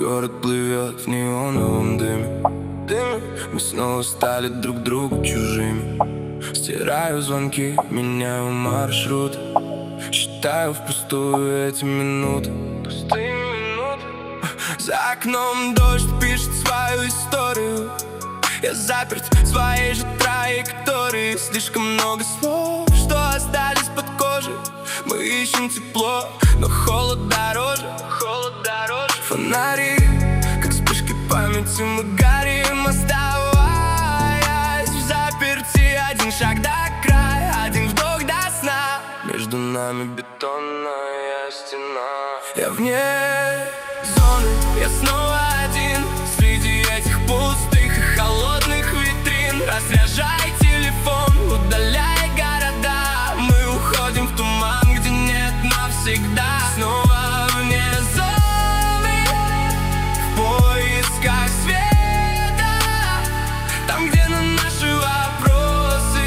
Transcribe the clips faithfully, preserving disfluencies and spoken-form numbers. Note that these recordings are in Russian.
Город плывет в неоновом дыме, дыме. Мы снова стали друг другу чужими. Стираю звонки, меняю маршрут. Считаю впустую эти минуты, пустые минуты. За окном дождь пишет свою историю. Я заперт в своей же траектории. Слишком много слов, что остались под кожей. Мы ищем тепло, но холод дороже, холод дороже. Фонари, как вспышки памяти, мы горим, оставаясь в заперти. Один шаг до края, один вдох до сна. Между нами бетонная стена. Я вне зоны, я снова один среди этих пустых и холодных витрин. Разряжай телефон, удаляй города. Мы уходим в туман, где нет навсегда. Снова вне зоны, в поисках света. Там, где на наши вопросы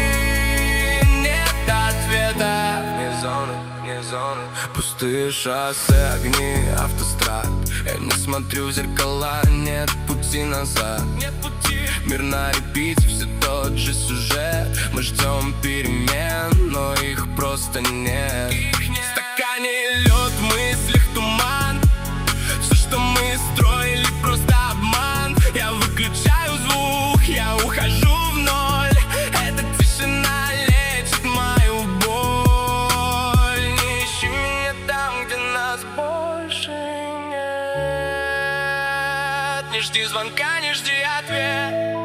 нет ответа. Вне зоны, вне зоны. Пустые шоссе, огни автострад. Я не смотрю в зеркала, нет пути назад, нет пути. Мир на репите, все тот же сюжет. Мы ждем перемен, но их просто нет. Их нет. В стакане лед, в мыслях туман. Все, что мы строили, просто обман. Я выключаю звук, я ухожу в ноль. Эта тишина лечит мою боль. Не ищи меня там, где нас больше нет. Не жди звонка, не жди ответ.